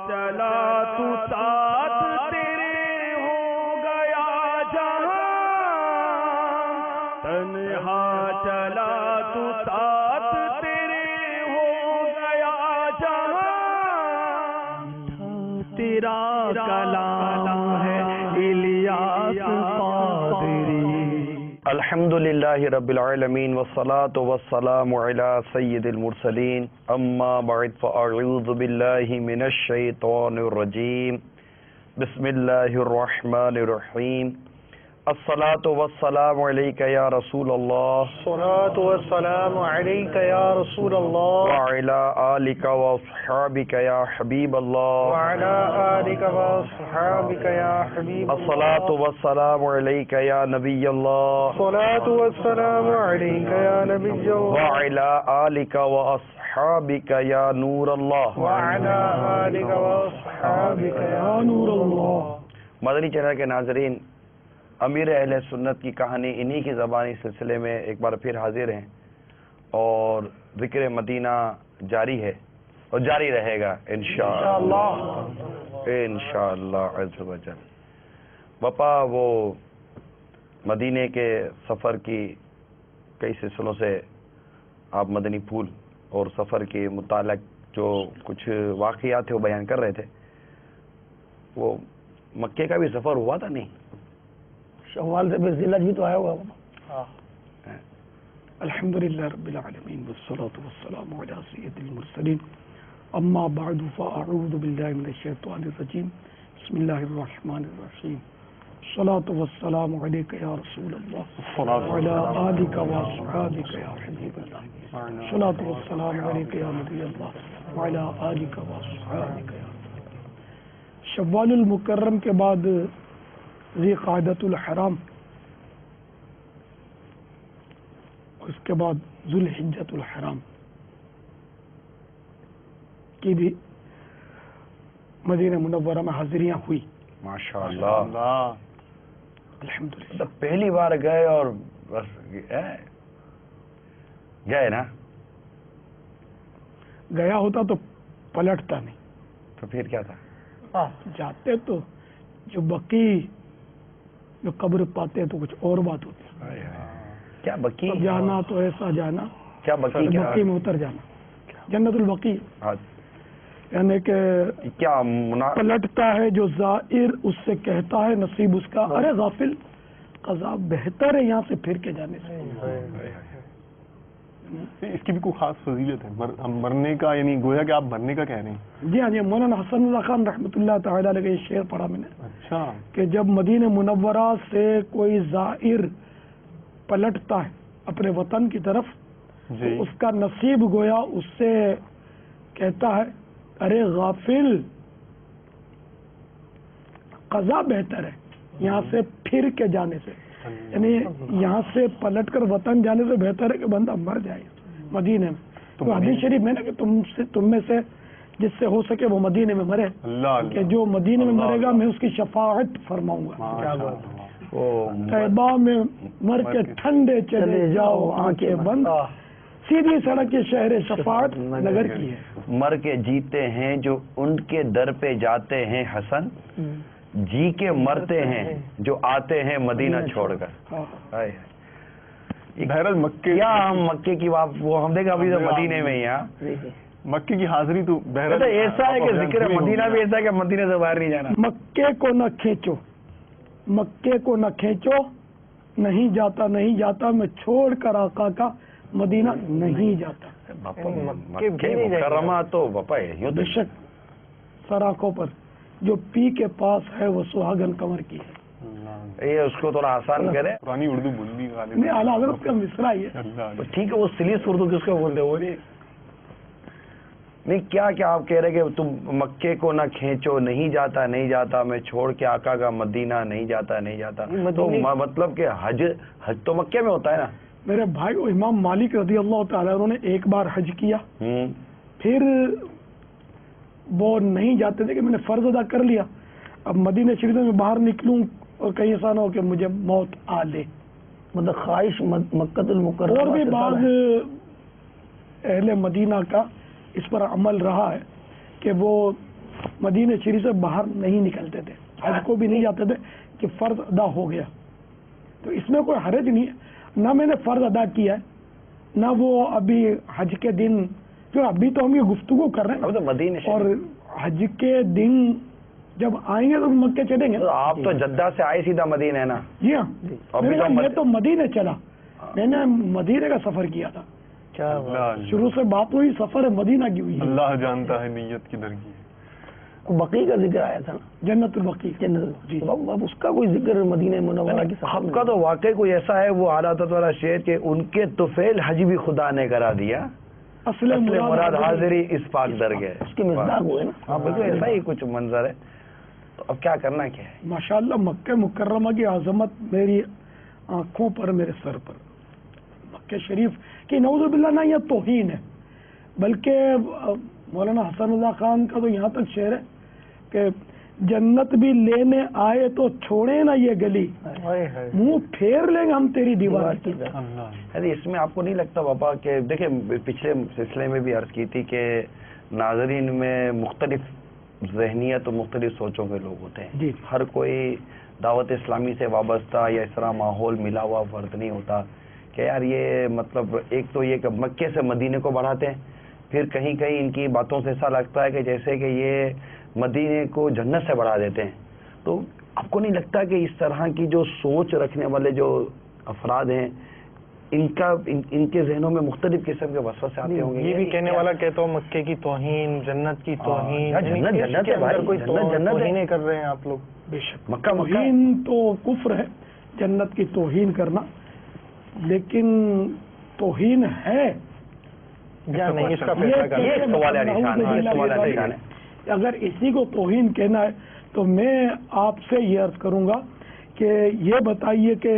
چلا تو ساتھ تیرے ہو گیا جہاں، تنہا چلا تو ساتھ تیرے ہو گیا جہاں، تیرا کلام ہے الیاس قادری۔ الحمدللہ رب العالمین والصلاة والسلام علی سید المرسلین، اما بعد فاعوذ باللہ من الشیطان الرجیم، بسم اللہ الرحمن الرحیم۔ الصلاة والسلام علیک یا رسول اللہ، الصلاة والسلام علیک یا رسول اللہ، وعلی آلک واصحابک یا حبیب اللہ، وعلی آلک واصحابک یا حبیب اللہ، الصلاة والسلام علیک یا نبی اللہ، الصلاة والسلام علیک یا نبی اللہ، وعلی آلک واصحابک یا نور اللہ، وعلی آلک واصحابک یا نور اللہ۔ مدنی چینل کے ناظرین، امیر اہل سنت کی کہانی انہی کی زبانی سلسلے میں ایک بار پھر حاضر ہیں، اور ذکر مدینہ جاری ہے اور جاری رہے گا انشاءاللہ عز و جل۔ بپا وہ مدینے کے سفر کی کئی سلسلوں سے آپ مدنی پھول اور سفر کے متعلق جو کچھ واقعات تھے وہ بیان کر رہے تھے، وہ مکے کا بھی سفر ہوا تھا نہیں؟ شوال سے ذی الحج بھی تو آیا ہوا۔ الحمدللہ رب العالمین والصلاة والسلام علی سید المرسلین، اما بعد فاعوذ باللہ من الشیطان الرجیم، بسم اللہ الرحمن الرحیم۔ الصلاة والسلام علیک یا رسول اللہ، وعلی آلک واصحابک یا حبیب اللہ، الصلاة والسلام علیک یا نبی اللہ، وعلی آلک واصحابک یا۔ شوال المکرم کے بعد ذی قعدۃ الحرام، اس کے بعد ذو الحجۃ الحرام کی بھی مدینہ منورہ میں حاضریاں ہوئی ماشاءاللہ، الحمدللہ۔ پہلی بار گئے اور بس گئے نا؟ گیا ہوتا تو پلٹتا نہیں، تو پھر کیا تھا؟ جاتے تو جو بقی جو قبر پاتے تو کچھ اور بات ہوتی ہے۔ کیا بقی جانا تو ایسا جانا، کیا بقی بقی میں اتر جانا، جنت البقی، ہاں، یعنی کہ کیا پلٹتا ہے جو زائر، اس سے کہتا ہے نصیب اس کا، ارے غافل قضا بہتر ہے یہاں سے پھر کے جانے سے۔ اس کی بھی کوئی خاص فضیلت ہے مرنے کا، یعنی گویا کہ آپ مرنے کا کہہ رہے ہیں؟ جی ہاں جی، مولانا حسن اللہ خان رحمۃ اللہ تعالیٰ علیہ کا یہ شعر پڑھا میں نے، اچھا، کہ جب مدینہ منورہ سے کوئی زائر پلٹتا ہے اپنے وطن کی طرف، تو اس کا نصیب گویا اس سے کہتا ہے ارے غافل قضا بہتر ہے یہاں سے پھر کے جانے سے، یعنی یہاں سے پلٹ کر وطن جانے سے بہتر ہے کہ بندہ مر جائے مدینے میں۔ تو حدیث شریف میں نا کہ تم میں سے جس سے ہو سکے وہ مدینے میں مرے، کہ جو مدینے میں مرے گا میں اس کی شفاعت فرماؤں گا۔ طیبہ میں مر کے ٹھنڈے چلے جاؤ آنکھیں بند، سیدھی سڑک کے شہر شفاعت نگر کی ہے۔ مر کے جیتے ہیں جو ان کے در پہ جاتے ہیں حسن، جی کے مرتے ہیں جو آتے ہیں مدینہ چھوڑ کر۔ بہرحال مکے ہم مکے کی بات وہ ہم دیکھا ابھی تو مدینے میں ہی ہیں، مکے کی حاضری تو بہرحال ایسا ہے کہ ذکر مدینہ بھی ایسا ہے کہ مدینے سے باہر نہیں جانا۔ مکے کو نہ کھینچو، مکے کو نہ کھینچو، نہیں جاتا نہیں جاتا میں چھوڑ کر آقا کا مدینہ نہیں جاتا۔ مکہ مکرمہ تو بپا ہے بے شک سراخوں پر جو پی کے پاس ہے وہ سہاگن کنور کی ہے۔ یہ اس کو تھوڑا آسان کرے، پرانی اردو بول دی نہیں، اعلیٰ حضرت کا مصرع ہی ہے۔ ٹھیک ہے، وہ سلیس اردو کس کو بولتے وہ نہیں کیا آپ کہہ رہے کہ تم مکے کو نہ کھینچو، نہیں جاتا نہیں جاتا میں چھوڑ کے آقا کا مدینہ نہیں جاتا نہیں جاتا، تو مطلب کہ حج تو مکے میں ہوتا ہے نا؟ میرے بھائی امام مالک رضی اللہ تعالیٰ انہوں نے ایک بار حج کیا، پھر وہ نہیں جاتے تھے کہ میں نے فرض ادا کر لیا، اب مدینہ شریف میں باہر نکلوں اور کہیں ایسا نہ ہو کہ مجھے موت آ لے، مطلب خواہش مکۃ المکرمہ۔ اور بھی بعض اہل مدینہ کا اس پر عمل رہا ہے کہ وہ مدینہ شریف سے باہر نہیں نکلتے تھے، حج کو بھی نہیں جاتے تھے کہ فرض ادا ہو گیا. تو اس میں کوئی حرج نہیں ہے، نہ میں نے فرض ادا کیا ہے نہ وہ ابھی حج کے دن، جو ابھی تو ہم یہ گفتگو کر رہے اب تو ہیں، مدینہ اور شریف حج کے دن جب آئیں گے تو مکے چلیں گے. تو آپ تو جدہ سے آئے سیدھا مدینہ ہے نا. جی ہاں، ابھی میں نے تو کہا یہ تو مدینہ چلا، میں نے مدینہ کا سفر کیا تھا. شروع سے بات ہوئی سفر مدینہ کی ہوئی ہے. اللہ جانتا ہے نیت کی درگی. بقی کا ذکر آیا تھا نا، جنت البقیع. جی اب اس کا کوئی ذکر مدینہ منورہ کی آپ کا تو واقعی کوئی ایسا ہے وہ اعلیٰ حضرت والا شعر کہ ان کے طفیل حج بھی خدا نے کرا دیا، اصل مراد حاضری اس پاک درگاہ. اس کے مصداق ہوئے نا. ہاں بالکل ایسا ہی کچھ منظر ہے. تو اب کیا کرنا کیا ہے؟ ماشاءاللہ مکہ مکرمہ کی عظمت میری آنکھوں پر، میرے سر پر. مکہ شریف کی نعوذ باللہ نہ یہ توہین ہے، بلکہ مولانا حسن اللہ خان کا تو یہاں تک شعر ہے کہ جنت بھی لینے آئے تو چھوڑے نا یہ گلی، منہ پھیر لیں گے ہم تیری دیوار کی. ارے اس میں آپ کو نہیں لگتا بابا کہ دیکھیں پچھلے سلسلے میں بھی عرض کی تھی کہ ناظرین میں مختلف ذہنیت اور مختلف سوچوں کے لوگ ہوتے ہیں. جی. ہر کوئی دعوت اسلامی سے وابستہ یا اس طرح ماحول ملا ہوا فرد نہیں ہوتا کہ یار یہ مطلب ایک تو یہ کہ مکے سے مدینے کو بڑھاتے ہیں، پھر کہیں کہیں ان کی باتوں سے ایسا لگتا ہے کہ جیسے کہ یہ مدینے کو جنت سے بڑھا دیتے ہیں. تو آپ کو نہیں لگتا کہ اس طرح کی جو سوچ رکھنے والے جو افراد ہیں ان کے ذہنوں میں مختلف قسم کے وسوسے آتے ہوں گے؟ یہ بھی کہنے والا کہتا ہوں مکے کی توہین، جنت کی توہین، جنت ہے بھائی، کوئی جنت توہینیں کر رہے ہیں آپ لوگ. بے شک مکہ توہین تو کفر ہے، جنت کی توہین کرنا، لیکن توہین ہے یا نہیں اس کا یہ فیصلہ کرنا. ایک سوال ہے نشان ہے. اگر اسی کو توہین کہنا ہے تو میں آپ سے یہ عرض کروں گا کہ یہ بتائیے کہ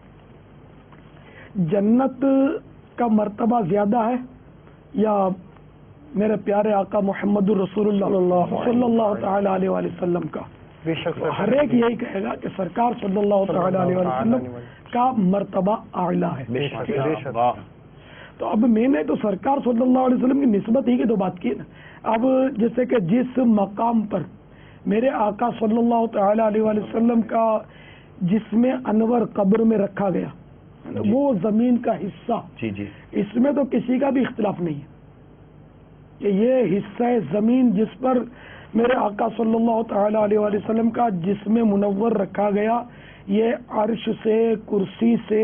جنت کا مرتبہ زیادہ ہے یا میرے پیارے آقا محمد الرسول اللہ صلی اللہ تعالی علیہ وآلہ وسلم کا؟ بے شک ہر ایک یہی کہے گا کہ سرکار صلی اللہ تعالی علیہ وآلہ وسلم کا مرتبہ اعلیٰ ہے. بے شک. تو اب میں نے تو سرکار صلی اللہ علیہ وسلم کی نسبت ہی کی تو بات کی نا. اب جیسے کہ جس مقام پر میرے آقا صلی اللہ تعالی علیہ وآلہ وسلم کا جسم انور قبر میں رکھا گیا، وہ زمین کا حصہ، جی جی، اس میں تو کسی کا بھی اختلاف نہیں ہے کہ یہ حصہ زمین جس پر میرے آقا صلی اللہ تعالی علیہ وآلہ وسلم کا جسم منور رکھا گیا، یہ عرش سے، کرسی سے،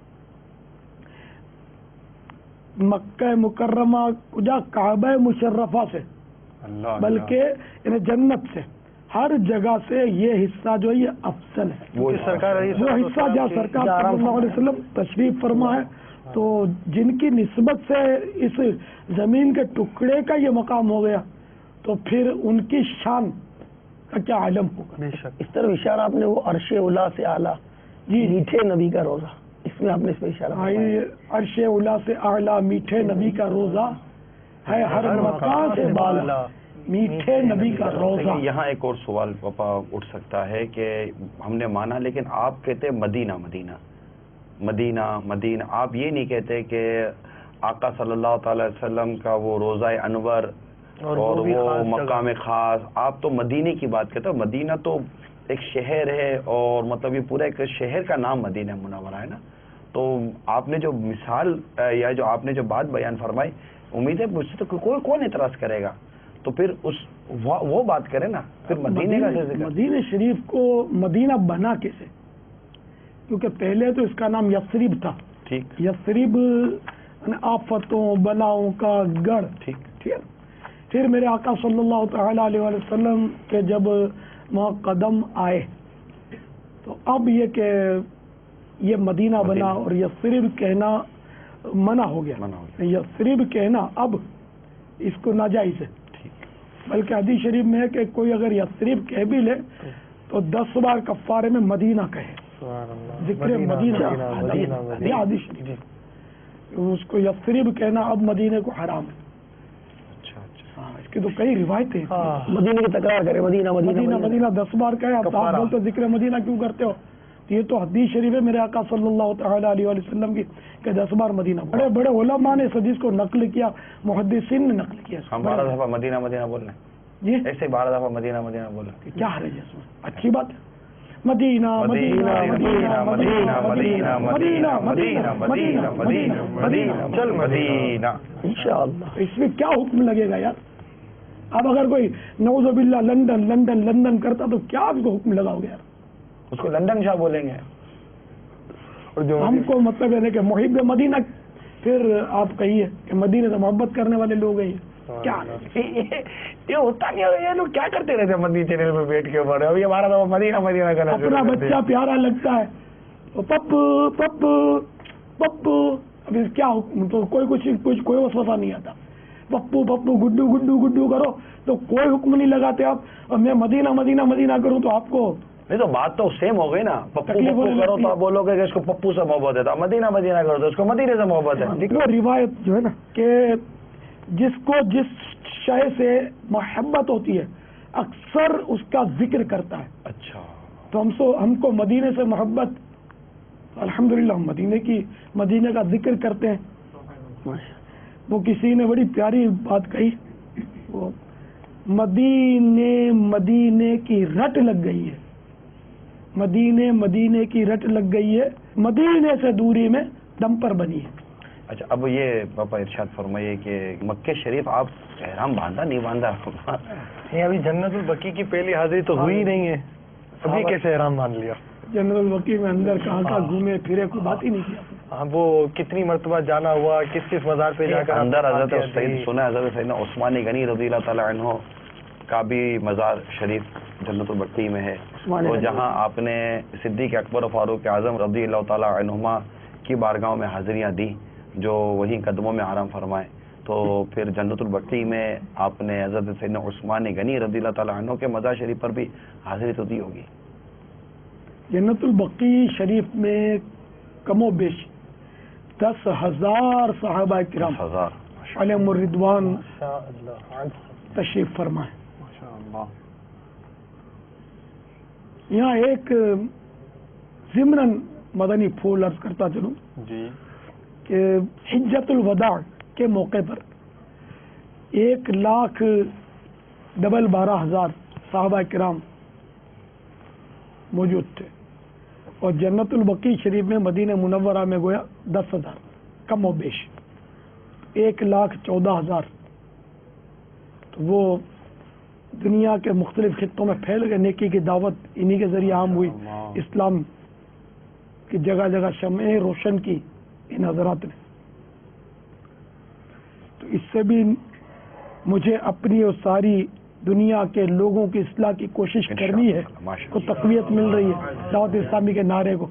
مکہ مکرمہ کجا کعبہ مشرفہ سے، بلکہ جنت سے، ہر جگہ سے یہ حصہ جو ہے یہ افضل ہے. وہ حصہ جہاں سرکار صلی اللہ علیہ وسلم تشریف فرما ہے، تو جن کی نسبت سے اس زمین کے ٹکڑے کا یہ مقام ہو گیا تو پھر ان کی شان کا کیا عالم ہوگا. اس طرف اشارہ آپ نے وہ عرش اولا سے اعلیٰ، جی میٹھے نبی کا روزہ، اس میں آپ نے اس پہ اشارہ عرش اولا سے اعلیٰ میٹھے نبی کا روزہ ہے، ہر مقام سے بالا میٹھے نبی کا روزہ. یہاں ایک اور سوال پاپا اٹھ سکتا ہے کہ ہم نے مانا لیکن آپ کہتے مدینہ مدینہ مدینہ مدینہ، آپ یہ نہیں کہتے کہ آقا صلی اللہ تعالی وسلم کا وہ روزہ انور اور وہ مقام خاص، آپ تو مدینے کی بات کرتے ہو. مدینہ تو ایک شہر ہے اور مطلب یہ پورا ایک شہر کا نام مدینہ منورہ ہے نا. تو آپ نے جو مثال یا جو آپ نے جو بات بیان فرمائی، امید ہے مجھ سے تو کوئی کون اعتراض کرے گا، تو پھر وہ بات کرے نا. پھر مدینے کا مدینہ شریف کو مدینہ بنا کیسے؟ کیونکہ پہلے تو اس کا نام یثرب تھا. ٹھیک. یثرب آفتوں بلاؤں کا گڑھ. ٹھیک ہے. پھر میرے آقا صلی اللہ تعالی علیہ وآلہ وسلم کے جب وہاں قدم آئے تو اب یہ کہ یہ مدینہ بنا اور یثرب کہنا منع ہو گیا. یثرب کہنا اب اس کو ناجائز ہے. بلکہ حدیث شریف میں ہے کہ کوئی اگر یثرب کہہ بھی لے تو 10 بار کفارے میں مدینہ کہے. ذکر مدینہ حدیث شریف، اس کو یثرب کہنا اب مدینے کو حرام ہے. اس کی تو کئی روایتیں مدینے کی تکرار کرے، مدینہ مدینہ مدینہ مدینہ 10 بار کہے. آپ بولتے ذکر مدینہ کیوں کرتے ہو؟ یہ تو حدیث شریف ہے میرے آقا صلی اللہ تعالی علیہ وآلہ وسلم کی کہ 10 بار مدینہ. بڑے بڑے علماء نے اس حدیث کو نقل کیا، محدثین نے نقل کیا. ہمارا دفعہ مدینہ مدینہ بولنے جی ایسے 12 دفعہ مدینہ مدینہ بولا. کیا حرج ہے اس میں؟ اچھی بات ہے. مدینہ مدینہ مدینہ مدینہ مدینہ مدینہ مدینہ مدینہ مدینہ مدینہ چل مدینہ. انشاءاللہ. اس میں کیا حکم لگے گا یار؟ اب اگر کوئی نعوذ باللہ لندن لندن لندن کرتا تو کیا آپ کو حکم لگاؤ گے یار؟ اس کو لندن شاہ بولیں گے. اور جو ہم کو مطلب ہے کہ محب مدینہ، پھر آپ کہیے کہ مدینے سے محبت کرنے والے لوگ ہیں. کیا یہ ہوتا نہیں ہوگا. یہ لوگ کیا کرتے رہتے ہیں مدنی چینل پہ بیٹھ کے اوپر. اب یہ ہمارا تو مدینہ مدینہ کرنا اپنا بچہ پیارا لگتا ہے تو پپو پپو پپو. اب اس کیا حکم؟ تو کوئی وسوسہ نہیں آتا. پپو پپو گڈو گڈو گڈو کرو تو کوئی حکم نہیں لگاتے آپ. اور میں مدینہ مدینہ مدینہ کروں تو آپ کو نہیں. تو بات تو سیم ہو گئی نا. پپو تکلیف پپو ہونے کرو لگتی تو ہے. آپ بولو گے کہ اس کو پپو سے محبت ہے. تو مدینہ مدینہ کرو تو اس کو مدینے سے محبت ہے. دیکھو روایت جو ہے نا کہ جس کو جس شے سے محبت ہوتی ہے اکثر اس کا ذکر کرتا ہے. اچھا. تو ہم کو مدینے سے محبت، الحمدللہ ہم مدینے کا ذکر کرتے ہیں. وہ کسی نے بڑی پیاری بات کہی، وہ مدینے کی رٹ لگ گئی ہے. مدینے کی رٹ لگ گئی ہے، مدینے سے دوری میں ڈمپر بنی ہے. اچھا اب یہ پاپا ارشاد فرمائیے کہ مکہ شریف آپ احرام باندھا نہیں باندھا؟ نہیں، ابھی جنت البقیع کی پہلی حاضری تو ہوئی نہیں ہے. ابھی کیسے احرام باندھ لیا؟ جنرل البقیع میں اندر کہاں گھومے پھرے، کوئی بات ہی نہیں کیا. ہاں، وہ کتنی مرتبہ جانا ہوا، کس مزار پہ جا کر اندر حضرت سید سنا حضرت سیدنا عثمان غنی رضی اللہ تعالیٰ عنہ کا بھی مزار شریف جنت البقیع میں ہے. اور جہاں آپ نے صدیق اکبر و فاروق اعظم رضی اللہ تعالیٰ عنہما کی بارگاہوں میں حاضریاں دی جو وہیں قدموں میں آرام فرمائے. تو پھر جنت البقیع میں آپ نے حضرت سیدنا عثمان غنی رضی اللہ تعالیٰ عنہ کے مزار شریف پر بھی حاضری تو دی ہوگی. جنت البقیع شریف میں کم و بیش 10,000 صحابہ کرام 10,000 علیہم الرضوان تشریف فرمائے. یہاں ایک ضمناً مدنی پھول عرض کرتا چلوں جی کہ حجت الوداع کے موقع پر 1,12,000 صحابہ کرام موجود تھے، اور جنت البقیع شریف میں مدینہ منورہ میں گویا 10,000 کم و بیش 1,14,000. تو وہ دنیا کے مختلف خطوں میں پھیل گئے. نیکی کی دعوت انہی کے ذریعے عام ہوئی. اسلام کی جگہ جگہ شمعیں روشن کی ان حضرات نے. تو اس سے بھی مجھے اپنی اور ساری دنیا کے لوگوں کی اصلاح کی کوشش کرنی ہے، کو تقویت مل رہی ہے دعوت اسلامی کے نعرے کو.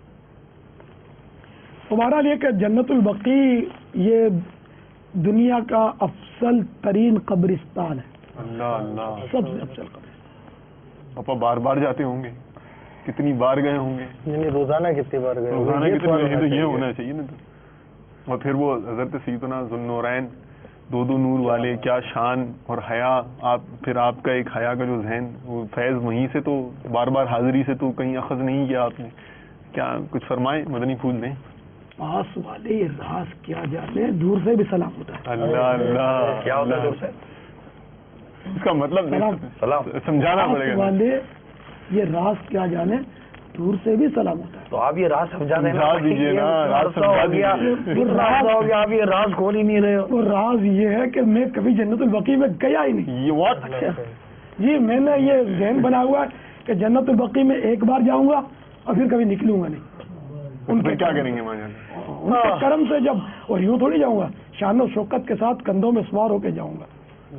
تمہارا لیے کہ جنت البقیع یہ دنیا کا افضل ترین قبرستان ہے. اللہ اللہ. سب سے افضل قبرستان. پاپا بار بار جاتے ہوں گے؟ کتنی بار گئے ہوں گے؟ یعنی روزانہ کتنی بار گئے؟ روزانہ کتنی؟ تو یہ ہونا چاہیے نا. اور پھر وہ حضرت سیدنا ذوالنورین دو نور والے، کیا شان اور حیا. پھر آپ کا ایک حیا کا جو ذہن، وہ فیض وہیں سے تو بار بار حاضری سے تو کہیں اخذ نہیں کیا آپ نے. کیا کچھ فرمائیں، مدنی پھول دیں. پاس والے یہ راز کیا جانے، دور سے بھی سلام ہوتا ہے. اللہ اللہ. کیا ہوتا ہے دور سے؟ اس کا مطلب سلام سمجھانا پڑے پاس گا. والے یہ راز کیا جانے، دور سے بھی سلام ہوتا ہے. تو آپ یہ راز سمجھا دیں. سمجھا دیجیے نا، راز سمجھا دیجیے. آپ یہ راز کھول ہی نہیں رہے ہو. وہ راز یہ ہے کہ میں کبھی جنت البقیع میں گیا ہی نہیں. یہ واٹ؟ جی میں نے یہ ذہن بنا ہوا ہے کہ جنت البقیع میں ایک بار جاؤں گا اور پھر کبھی نکلوں گا نہیں. ان پہ کیا کریں گے ماجان؟ ان کے کرم سے جب، اور یوں تھوڑی جاؤں گا، شان و شوکت کے ساتھ کندھوں میں سوار ہو کے جاؤں گا.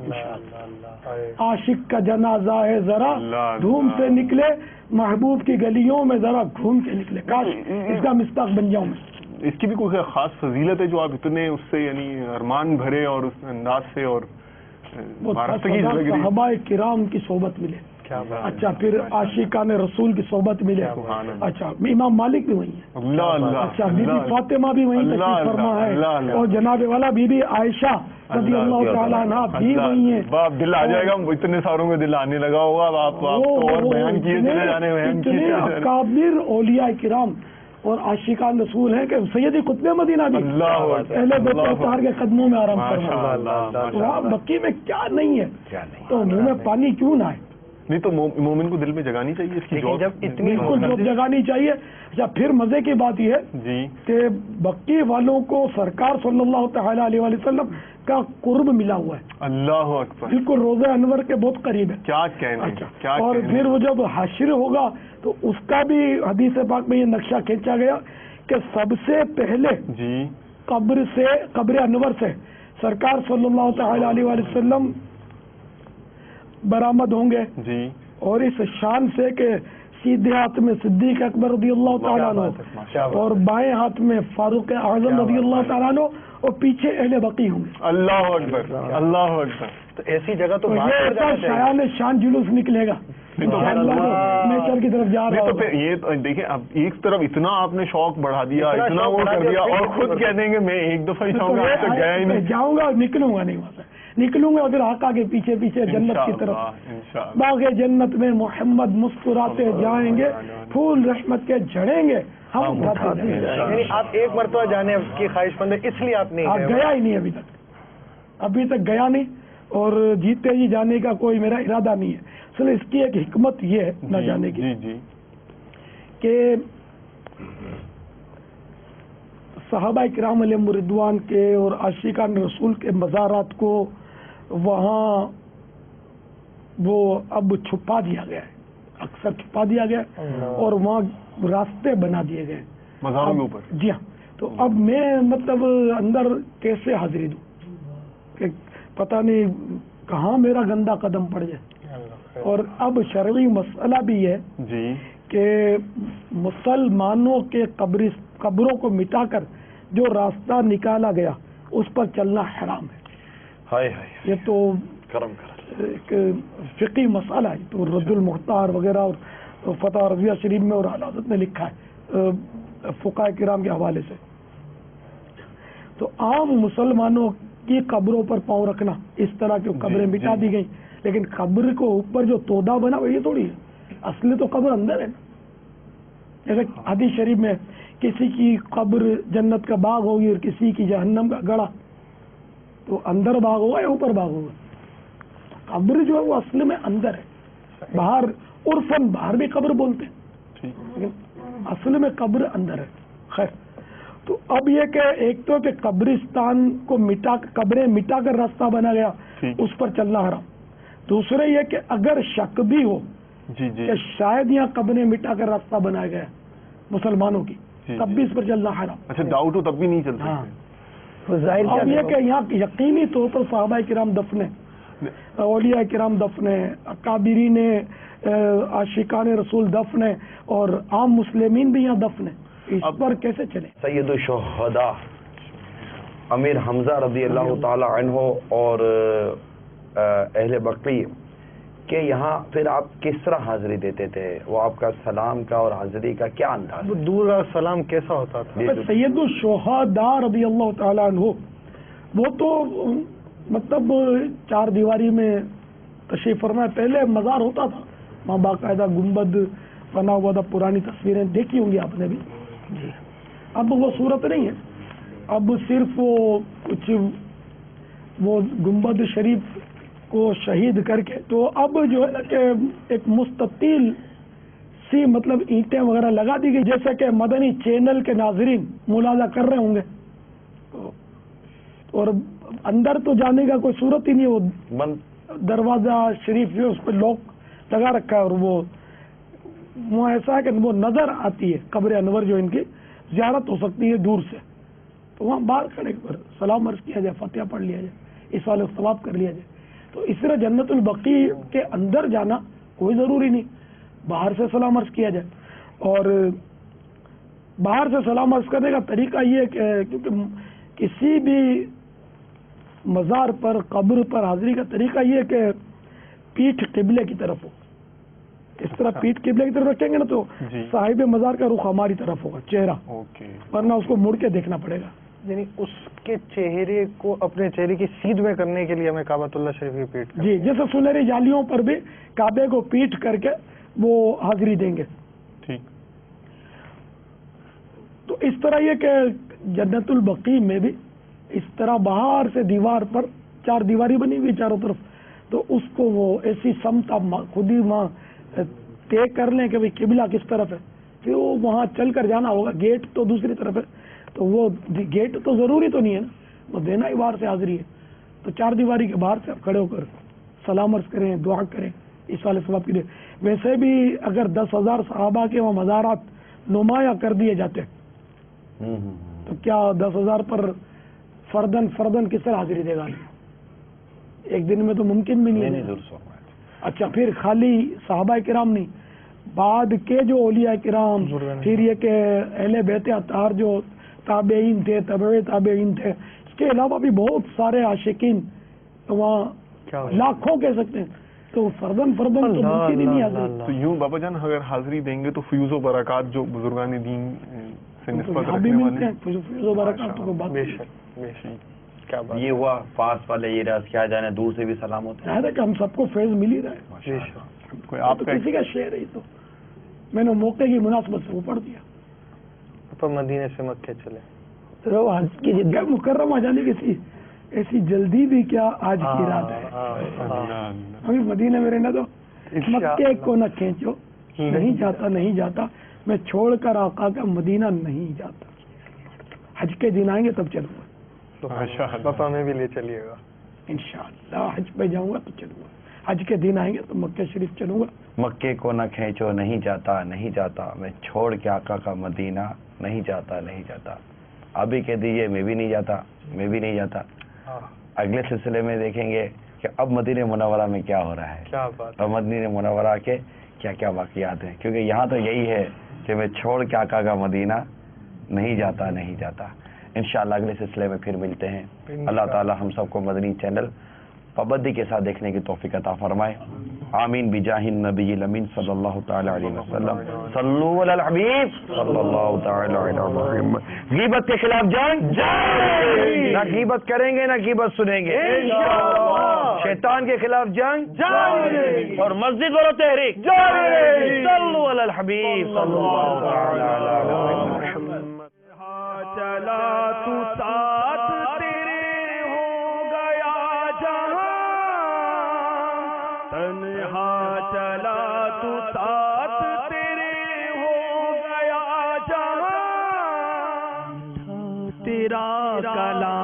عاشق کا جنازہ ہے ذرا دھوم سے نکلے، محبوب کی گلیوں میں ذرا گھوم کے نکلے. کاش اس کا مصداق بن جاؤں میں. اس کی بھی کوئی خاص فضیلت ہے جو آپ اتنے اس سے یعنی ارمان بھرے اور اس انداز سے اور وہ وابستگی سے لگ رہی؟ صحابہ کرام کی صحبت ملے. اچھا پھر عاشقان رسول کی صحبت ملے. اچھا امام مالک بھی وہیں ہے. اللہ اللہ. اچھا بی بی فاطمہ بھی وہیں تشریف فرما ہے، اور جناب والا بی بی عائشہ رضی اللہ تعالیٰ عنہا بھی وہیں ہیں. باپ دل آ جائے گا. اتنے ساروں کو دل آنے لگا ہوگا. آپ تو اور بیان کیے چلے جانے، بیان کیے چلے جانے. اکابر اولیاء کرام اور عاشقان رسول ہیں کہ سیدی قطب مدینہ بھی اللہ اکبر، اہل بیت اللہ اطہار کے قدموں میں آرام ماشاء فرما. اللہ، تو وہاں بقی میں کیا نہیں ہے کیا نہیں. تو منہ میں پانی کیوں نہ آئے؟ نہیں تو مومن کو دل میں جگانی چاہیے اس کی لیکن جوش. جب اتنی بالکل جو جگانی چاہیے. اچھا پھر مزے کی بات یہ ہے جی کہ بقی والوں کو سرکار صلی اللہ تعالی علیہ وآلہ وسلم کا قرب ملا ہوا ہے، اللہ اکبر، بالکل روزہ انور کے بہت قریب ہے. کیا کہنے، اچھا کیا اور کہنے. پھر وہ جب حشر ہوگا تو اس کا بھی حدیث پاک میں یہ نقشہ کھینچا گیا کہ سب سے پہلے جی قبر انور سے سرکار صلی اللہ تعالی علیہ وآلہ وسلم برآمد ہوں گے، جی اور اس شان سے کہ سیدھے ہاتھ میں صدیق اکبر رضی اللہ تعالیٰ عنہ اور بائیں ہاتھ میں فاروق اعظم رضی اللہ تعالیٰ عنہ اور پیچھے اہل بقی ہوں گے. اللہ اکبر، اللہ اکبر. تو ایسی جگہ تو تو یہ ایسا شایان شان جلوس نکلے گا نہیں تو نیچر کی طرف جا رہا نہیں تو ہوگا. پھر یہ تو دیکھیں اب ایک طرف اتنا آپ نے شوق بڑھا دیا، اتنا اتنا شوق وہ بڑھا کر دیا، دیا، اور پھر خود کہہ دیں گے میں ایک دفعہ ہی جاؤں گا، اب تک گیا ہی نہیں. جاؤں گا نکلوں گا نہیں وہاں سے، نکلوں گا پھر آقا کے پیچھے پیچھے جنت کی طرف. انشاءاللہ. باغ جنت میں محمد مسکراتے جائیں گے، پھول رحمت کے جھڑیں گے، ہم اٹھاتے جائیں گے. یعنی آپ ایک مرتبہ جانے کی خواہش مند ہے، اس لیے آپ نہیں گئے. گیا ہی نہیں ابھی تک گیا نہیں، اور جیتے جی جانے کا کوئی میرا ارادہ نہیں ہے. اصل اس کی ایک حکمت یہ ہے نہ جانے کی جی جی کہ صحابہ کرام علیہم رضوان کے اور عاشقان رسول کے مزارات کو وہاں وہ اب چھپا دیا گیا ہے، اکثر چھپا دیا گیا ہے، اور وہاں راستے بنا دیے گئے مزاروں کے اوپر. جی ہاں. تو اب میں مطلب اندر کیسے حاضری دوں کہ پتہ نہیں کہاں میرا گندا قدم پڑ جائے. اور اب شرعی مسئلہ بھی ہے جی کہ مسلمانوں کے قبروں کو مٹا کر جو راستہ نکالا گیا اس پر چلنا حرام ہے. ہائے ہائے یہ تو کرم کر. ایک فقی مسئلہ ہے، تو رد المختار وغیرہ اور فتح رضویہ شریف میں اور اعلی حضرت نے لکھا ہے فقہاء کرام کے حوالے سے. تو عام مسلمانوں کی قبروں پر پاؤں رکھنا اس طرح کی قبریں مٹا دی گئیں، لیکن قبر کو اوپر جو تودا بنا وہ یہ تھوڑی ہے، اصل تو قبر اندر ہے نا. جیسے حدیث شریف میں کسی کی قبر جنت کا باغ ہوگی اور کسی کی جہنم کا گڑھا، تو اندر باغ ہوگا یا اوپر باغ ہوگا؟ قبر جو ہے وہ اصل میں اندر ہے. باہر عرفاً باہر بھی قبر بولتے ہیں، لیکن اصل میں قبر اندر ہے. خیر، تو اب یہ کہ ایک تو کہ قبرستان کو قبریں مٹا کر راستہ بنا گیا، اس پر چلنا حرام. دوسرے یہ کہ اگر شک بھی ہو جی جی کہ شاید یہاں قبریں مٹا کر راستہ بنایا گیا مسلمانوں کی، تب بھی اس پر چلنا حرام. اچھا ڈاؤٹ ہو تب بھی نہیں چل ہاں. سکتے. اب یہ کہ یہاں یقینی طور پر صحابہ کرام دفن ہیں، اولیاء کرام دفن ہیں، اکابرین عاشقان رسول دفن ہیں، اور عام مسلمین بھی یہاں دفن ہیں. اس پر کیسے چلے؟ سید الشہداء امیر حمزہ رضی اللہ تعالی عنہ اور اہل بقی کہ یہاں پھر آپ کس طرح حاضری دیتے تھے؟ وہ آپ کا سلام کا اور حاضری کا کیا انداز ہے؟ دور کا سلام کیسا ہوتا تھا؟ سید الشہداء رضی اللہ تعالیٰ عنہ وہ تو مطلب چار دیواری میں تشریف فرمائے. پہلے مزار ہوتا تھا وہاں باقاعدہ گنبد بنا ہوا تھا، پرانی تصویریں دیکھی ہوں گی آپ نے بھی. اب وہ صورت نہیں ہے، اب صرف وہ کچھ وہ گنبد شریف کو شہید کر کے تو اب جو ہے نا کہ ایک مستطیل سی مطلب اینٹیں وغیرہ لگا دی گئی، جیسے کہ مدنی چینل کے ناظرین ملاحظہ کر رہے ہوں گے. اور اندر تو جانے کا کوئی صورت ہی نہیں، وہ دروازہ شریف جو اس پہ لاک لگا رکھا ہے، اور وہ ایسا ہے کہ وہ نظر آتی ہے قبر انور، جو ان کی زیارت ہو سکتی ہے دور سے. تو وہاں باہر کھڑے پر سلام عرض کیا جائے، فاتحہ پڑھ لیا جائے، اس والے ثواب کر لیا جائے. تو اس طرح جنت البقیع کے اندر جانا کوئی ضروری نہیں، باہر سے سلام عرض کیا جائے. اور باہر سے سلام عرض کرنے کا طریقہ یہ ہے کہ کیونکہ کسی بھی مزار پر قبر پر حاضری کا طریقہ یہ ہے کہ پیٹھ قبلے کی طرف ہو. اس طرح پیٹھ قبلے کی طرف رکھیں گے نا تو صاحب مزار کا رخ ہماری طرف ہوگا، چہرہ، ورنہ اس کو مڑ کے دیکھنا پڑے گا. یعنی اس کے چہرے کو اپنے چہرے کی سیدھ میں کرنے کے لیے ہمیں کعبۃ اللہ شریف کی پیٹ جی، جیسے سنہری جالیوں پر بھی کعبے کو پیٹ کر کے وہ حاضری دیں گے. ٹھیک. اس طرح یہ کہ جنت البقیع میں بھی اس طرح باہر سے دیوار پر 4 دیواری بنی ہوئی چاروں طرف، تو اس کو وہ ایسی سمت آپ خود ہی وہاں طے کر لیں کہ بھئی قبلہ کس طرف ہے، پھر وہ وہاں چل کر جانا ہوگا. گیٹ تو دوسری طرف ہے، تو وہ گیٹ تو ضروری تو نہیں ہے نا، وہ دینا ہی باہر سے حاضری ہے. تو 4 دیواری کے باہر سے آپ کھڑے ہو کر سلام عرض کریں، دعا کریں اس والے ثواب کے لیے. ویسے بھی اگر 10,000 صحابہ کے وہاں مزارات نمایاں کر دیے جاتے تو کیا 10,000 پر فردن کس طرح حاضری دے گا؟ ایک دن میں تو ممکن بھی نہیں ہے. اچھا، پھر خالی صحابہ کرام نہیں، بعد کے جو اولیاء کرام، پھر یہ کہ اہل بیت اطہار جو تابعین تھے، تبع تابعین تھے، اس کے علاوہ بھی بہت سارے عاشقین وہاں لاکھوں کہہ سکتے ہیں، تو فردن تو ممکن ہی نہیں حاضری. تو یوں بابا جان اگر حاضری دیں گے تو فیوز و برکات جو بزرگان دین سے نسبت بھی رکھنے ملتے والے ہیں، فیض و برکات تو کوئی بات بے نہیں. شک بے شک، کیا بات یہ ہوا پاس والے یہ راز کیا جانے دور سے بھی سلام ہوتے ہیں. ظاہر ہے کہ ہم سب کو فیض مل ہی رہا ہے. بے شک. کوئی تو آپ کا کسی کا شعر ہی تو میں نے موقع کی مناسبت سے وہ پڑھ دیا. تو مدینے سے مکے چلے. تو حج کی کیا مکرمہ جانے کی ایسی جلدی بھی کیا آج کی رات ہے. ابھی مدینے میں رہنا تو مکے کو نہ کھینچو، نہیں جاتا میں چھوڑ کر آقا کا مدینہ نہیں جاتا. حج کے دن آئیں گے تب چلوں گا پاپا میں بھی لے چلیے گا انشاءاللہ. حج پہ جاؤں گا تو چلوں گا. حج کے دن آئیں گے تو مکہ شریف چلوں گا. مکے کو نہ کھینچو، نہیں جاتا میں چھوڑ کے آقا کا مدینہ نہیں جاتا. ابھی کہہ دیجیے میں بھی نہیں جاتا. اگلے سلسلے میں دیکھیں گے کہ اب مدینہ منورہ میں کیا ہو رہا ہے، کیا بات. اور مدینہ منورہ کے کیا کیا واقعات ہیں، کیونکہ یہاں تو یہی ہے کہ میں چھوڑ کے آقا کا مدینہ نہیں جاتا. انشاءاللہ اگلے سلسلے میں پھر ملتے ہیں. اللہ تعالی ہم سب کو مدنی چینل پابندی کے ساتھ دیکھنے کی توفیق عطا فرمائے. آمین بجاہ النبی الامین صلی اللہ تعالی علیہ وسلم. صلو علی الحبیب صلی اللہ تعالی علیہ وسلم. غیبت کے خلاف جنگ، نہ غیبت کریں گے نہ غیبت سنیں گے. شیطان کے خلاف جنگ، اور مسجد والوں تحریک. صلو علی الحبیب صلی اللہ تعالی علیہ وسلم. چلا تو ساتھ تیرے ہو گیا جہاں، تنہا چلا تو ساتھ تیرے ہو گیا جہاں. تیرا کلام